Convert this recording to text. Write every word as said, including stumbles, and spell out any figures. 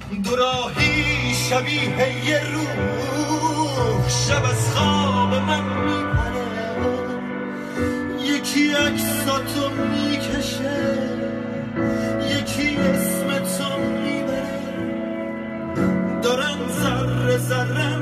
دوراهی شبیه یه روح شب از خواب من میپره، یکی عکساتو میکشه، یکی اسمتو میبره، دارن ذره ذره